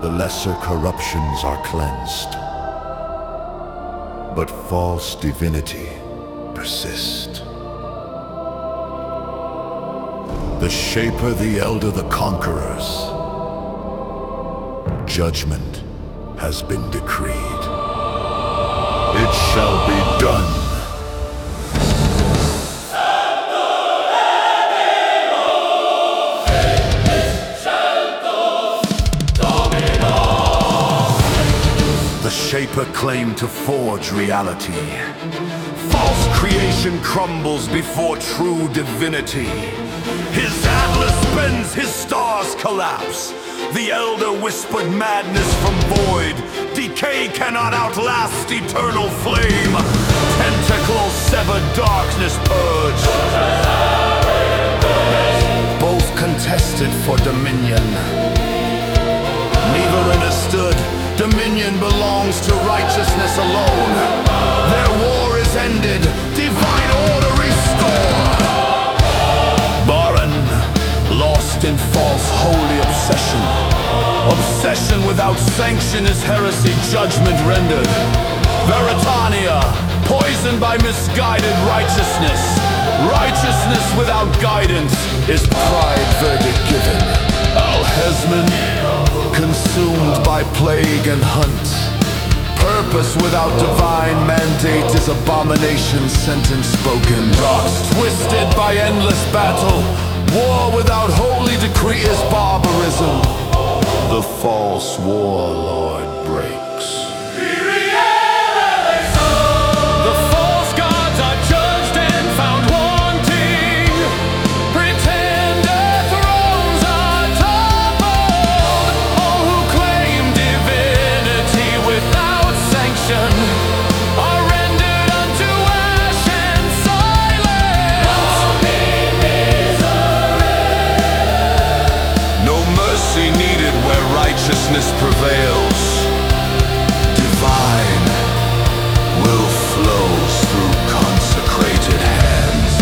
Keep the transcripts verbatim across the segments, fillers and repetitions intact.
the lesser corruptions are cleansed. But false divinity persist. The Shaper, the Elder, the Conquerors. Judgment has been decreed. It shall be done. The Shaper claimed to forge reality. False creation crumbles before true divinity. His atlas bends, his stars collapse. The Elder whispered madness from void. Decay cannot outlast eternal flame. Tentacles sever, darkness purge. Both contested for dominion. Neither understood. Dominion belongs to righteousness alone. Their war is ended. Divine order restored. Barren, lost in false holy obsession. Obsession without sanction is heresy, judgment rendered. Veritania, poisoned by misguided righteousness. Righteousness without guidance is pride verdict given. Al-Hezman, consumed by plague and hunt. Purpose without divine mandate is abomination, sentence spoken. Rocks twisted by endless battle. War without holy decree is barbarism. The false warlord breaks. The false gods are judged and found wanting. Pretender thrones are toppled. All who claim divinity without sanction are rendered unto ash and silence. No mercy needed where righteousness prevails. Divine will flows through consecrated hands.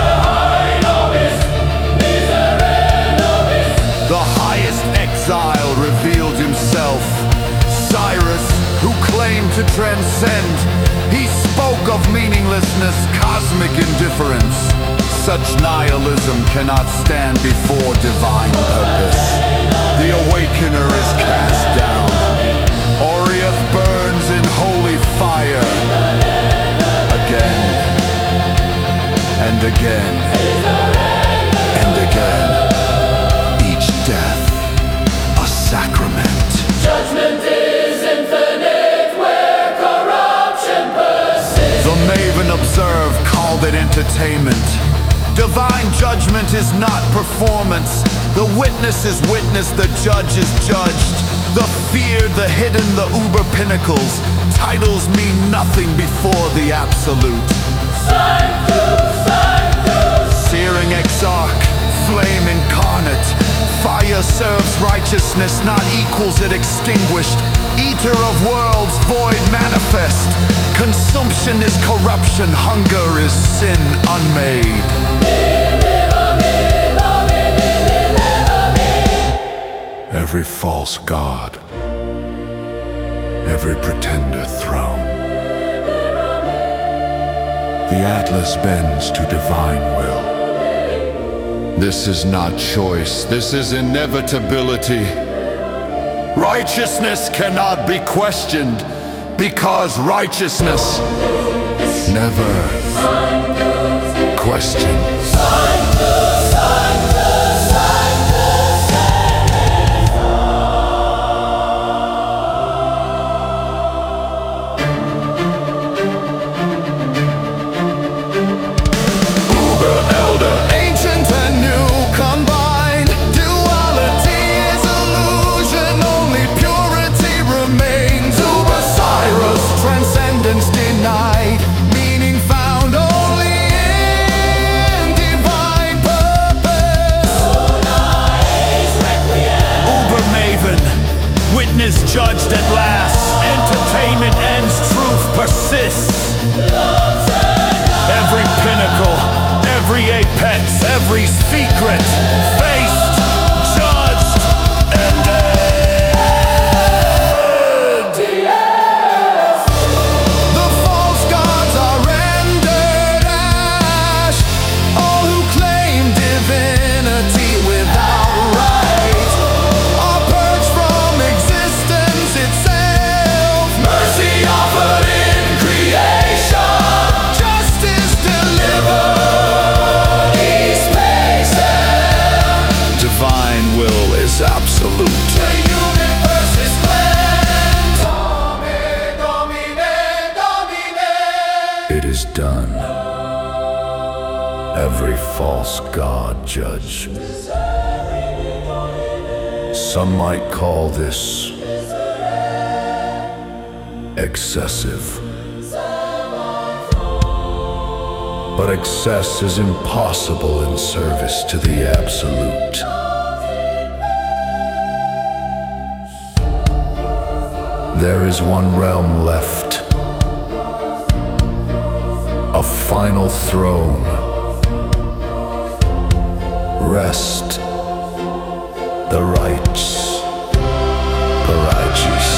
The highest exile revealed himself. Cyrus, who claimed to transcend, he spoke of meaninglessness, cosmic indifference. Such nihilism cannot stand before divine purpose. The Awakener is cast down. Oriath burns in holy fire. Again, and again, and again. Each death, a sacrament. Judgment is infinite where corruption persists. The Maven observed, called it entertainment. Divine judgment is not performance. The witness is witness, the judge is judged. The feared, the hidden, the uber pinnacles. Titles mean nothing before the absolute. Searing exarch, flame incarnate. Fire serves righteousness, not equals it extinguished. Eater of worlds, void manifest. Consumption is corruption, hunger is sin unmade. Every false god, every pretender throne. The Atlas bends to divine will. This is not choice, this is inevitability. Righteousness cannot be questioned, because righteousness never questions. Meaning found only in divine. every false god judge. Some might call this excessive. But excess is impossible in service to the absolute. There is one realm left, a final throne. Rest the rights, Paragis.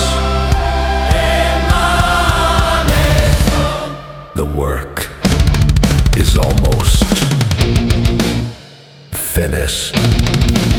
The work is almost finished.